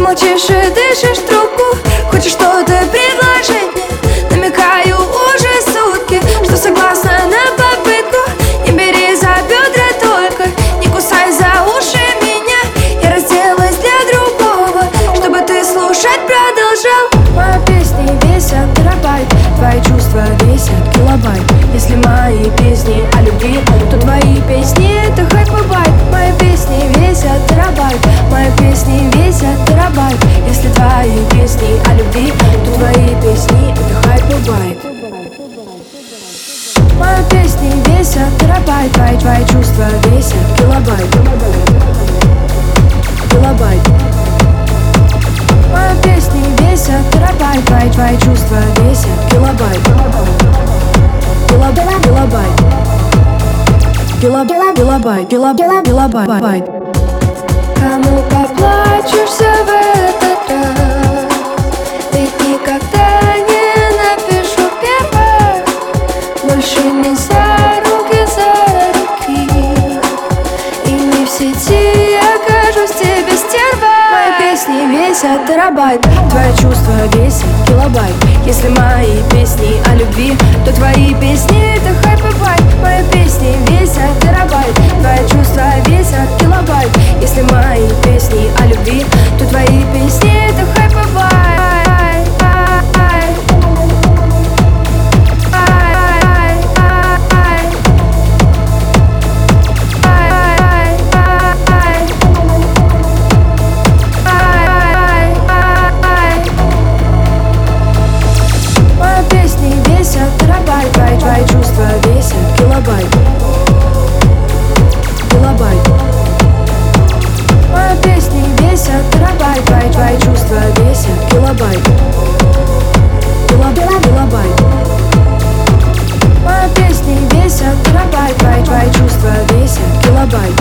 молчишь и дышишь в трубку. Хочешь что-то предложить мне, намекаю уже сутки, что согласна на попытку. Не бери за бедра только, не кусай за уши меня. Я разделась для другого, чтобы ты слушать продолжал. Мои песни весят терабайт, твои чувства весят килобайт. Если мои песни о любви, то твои песни это хайп-байт. Мои песни весят терабайт, мои песни весят терабайт. Если твои песни о любви, то твои песни это хайп-байт. Мои песни весят терабайт, твои чувства весят килобайт. Килобайт. Мои песни весят терабайт, твои чувства весят килобайт. Килобайт. Килобайт. Килобайт. Кому поплачешься в этот раз? Ведь никогда не напишу первое. Больше не за руки, за руки. И не в сети окажусь тебе стерва. Мои песни весят терабайт, твои чувства весят килобайт. Если мои песни о любви, то твои песни это хайп-байт. Мои песни весят терабайт, твои чувства весят килобайт. Если мои песни о любви, то твои песни это хайп-байт. Твои чувства весят килобайт. Килобайт. Мои песни весят терабайт, твои чувства весят килобайт. Килобайт. Мои песни весят терабайт, твои чувства весят килобайт.